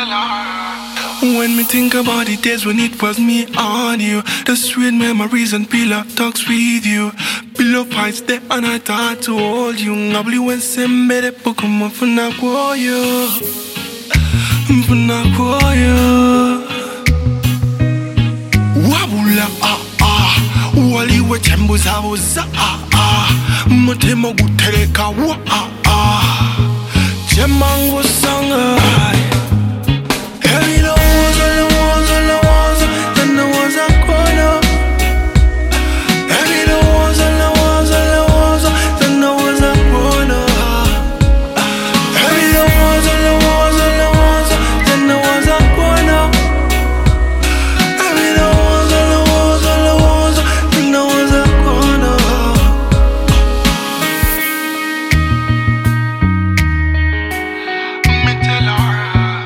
When me think about the days when it was me on you, the sweet memories and pillow talks with you. Pillow fights there and I thought to hold you. Ngabli when sembe de pokuma funa kwayo. Funa kwayo. Wabula wali we tembo zabo za motemo gutereka Chemango sanga. Every day was all the ones, then there was a corner. Every day was all the ones, then there was a corner. Every day was all the ones, then there was a corner. Every day was all the ones, then there was a corner. Me tell her.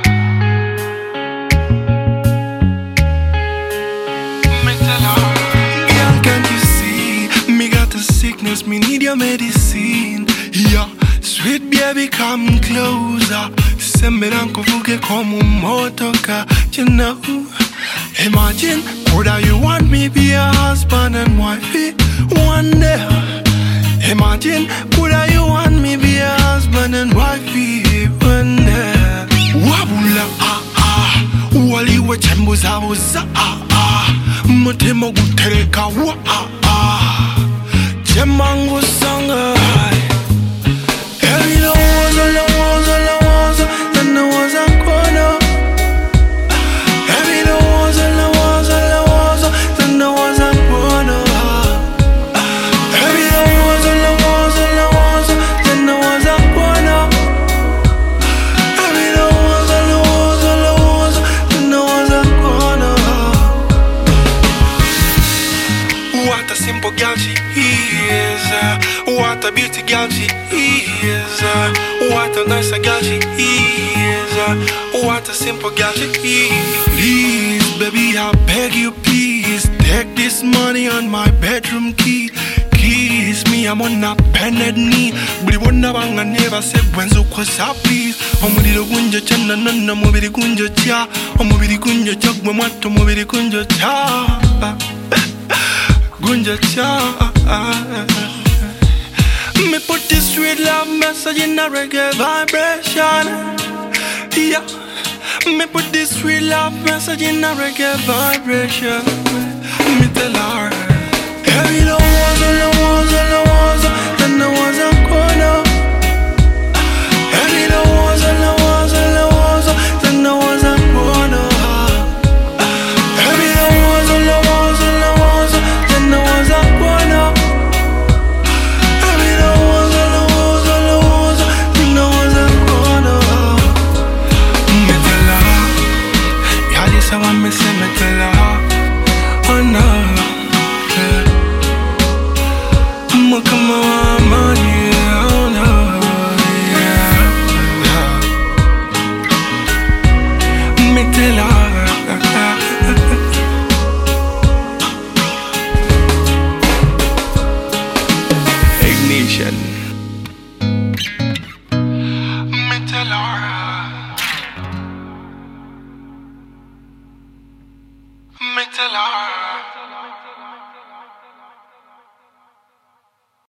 Girl, can't you see? Me got the sickness, me need your medicine. Yeah, sweet baby, come closer. Send me down, kufuke como motoka. You know, imagine, coulda you want me be a husband and wifey one day? Imagine, coulda you want me be a husband and wifey one day? Wabula wali we tembo zabo za motemo gutereka Chemango sanga. Every day was all the ones, then there was a corner. Every day was all the ones, then there was a corner. Every day was all the ones, then there was a corner. Every day was all the ones, then there was a corner. What a simple girl she is. What a beauty girl she is. What a nice girl she is. What a simple girl she is. Please, baby, I beg you, please. Take this money on my bedroom key. Kiss me, I'm on a bended knee. But it won't have never said when so close up, please. Omubiri kunjo chana nana mubiri kunjo cha. Omubiri kunjo chak mamato mubiri kunjo cha. Kunjo cha. Me put this sweet love message in a reggae vibration. Yeah. Me put this sweet love message in a reggae vibration. Me tell her.